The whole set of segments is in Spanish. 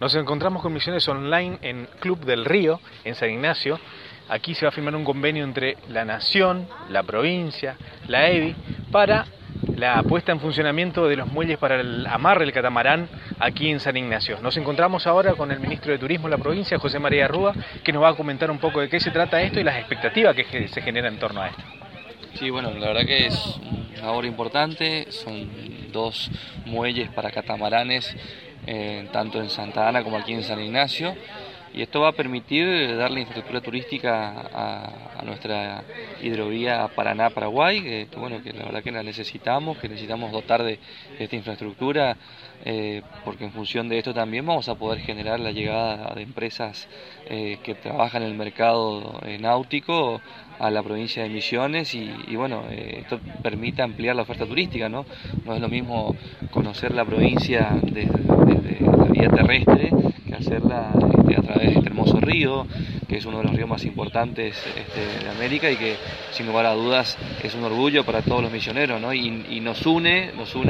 Nos encontramos con Misiones Online en Club del Río, en San Ignacio. Aquí se va a firmar un convenio entre la Nación, la provincia, la EBI, para la puesta en funcionamiento de los muelles para el amarre del catamarán aquí en San Ignacio. Nos encontramos ahora con el ministro de Turismo de la provincia, José María Rúa, que nos va a comentar un poco de qué se trata esto y las expectativas que se generan en torno a esto. Sí, bueno, la verdad que es una obra importante, son 2 muelles para catamaranes, tanto en Santa Ana como aquí en San Ignacio, y esto va a permitir darle infraestructura turística a nuestra hidrovía Paraná-Paraguay, que la verdad que la necesitamos, dotar de esta infraestructura, porque en función de esto también vamos a poder generar la llegada de empresas que trabajan en el mercado náutico a la provincia de Misiones y esto permite ampliar la oferta turística, ¿no? No es lo mismo conocer la provincia desde la vía terrestre que hacerla a través de este hermoso río, que es uno de los ríos más importantes de América y que sin lugar a dudas es un orgullo para todos los misioneros, ¿no? Y nos une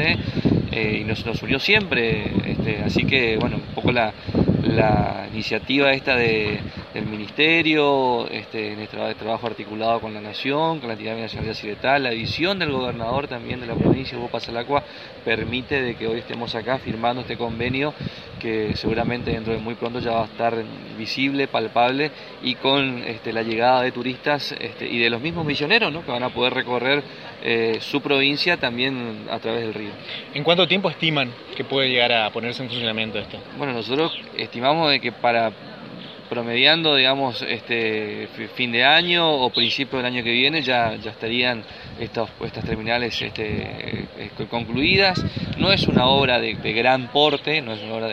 y nos unió siempre, así que un poco la iniciativa esta del ministerio, en este trabajo articulado con la Nación, con la entidad nacional civetal, la visión del gobernador también de la provincia, Hugo Pasalacqua, permite de que hoy estemos acá firmando este convenio que seguramente dentro de muy pronto ya va a estar visible, palpable y con la llegada de turistas y de los mismos misioneros, ¿no? Que van a poder recorrer su provincia también a través del río. ¿En cuánto tiempo estiman que puede llegar a ponerse en funcionamiento esto? Bueno, nosotros estimamos de que promediando, digamos, fin de año o principio del año que viene ya estarían estas terminales concluidas. No es una obra de gran porte,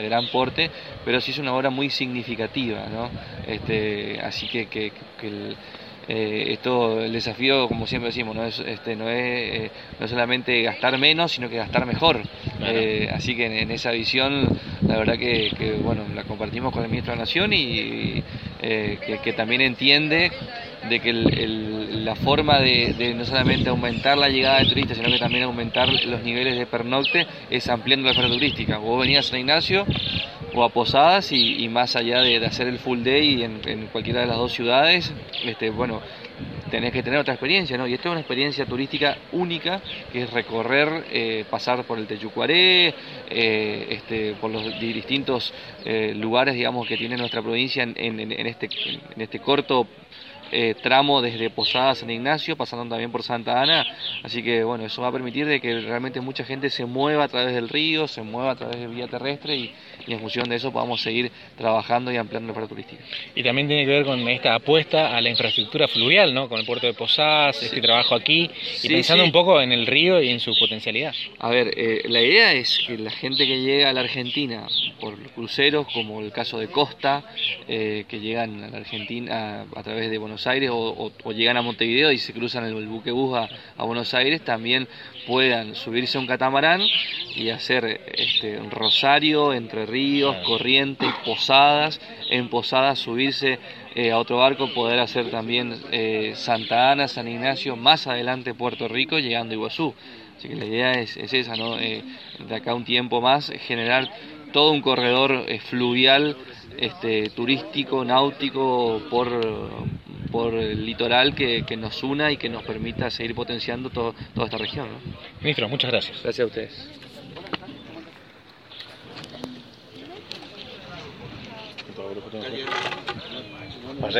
pero sí es una obra muy significativa, ¿no? Así que el desafío, como siempre decimos, no es solamente gastar menos, sino que gastar mejor. Claro. Así que en esa visión, la verdad que la compartimos con el ministro de la Nación y que también entiende de que la forma de no solamente aumentar la llegada de turistas, sino que también aumentar los niveles de pernocte es ampliando la oferta turística. Vos venías a San Ignacio o a Posadas y más allá de hacer el full day en cualquiera de las 2 ciudades, tenés que tener otra experiencia, ¿no? Y esto es una experiencia turística única, que es recorrer, pasar por el Techucuaré, por los distintos lugares, digamos, que tiene nuestra provincia en este corto tramo desde Posadas a San Ignacio, pasando también por Santa Ana, así que eso va a permitir de que realmente mucha gente se mueva a través del río, se mueva a través de vía terrestre y en función de eso podamos seguir trabajando y ampliando la oferta turística. Y también tiene que ver con esta apuesta a la infraestructura fluvial, ¿no? Con el puerto de Posadas, sí. Este trabajo aquí, y pensando un poco en el río y en su potencialidad. A ver, la idea es que la gente que llega a la Argentina por cruceros, como el caso de Costa, que llegan a la Argentina a través de Buenos Aires o llegan a Montevideo y se cruzan el buquebús a Buenos Aires, también puedan subirse a un catamarán y hacer un Rosario, Entre Ríos, Corrientes, Posadas, en Posadas subirse a otro barco, poder hacer también Santa Ana, San Ignacio, más adelante Puerto Rico, llegando a Iguazú. Así que la idea es esa, ¿no? De acá un tiempo más, generar todo un corredor fluvial, turístico, náutico, por el litoral que nos una y que nos permita seguir potenciando toda esta región, ¿no? Ministro, muchas gracias. Gracias a ustedes.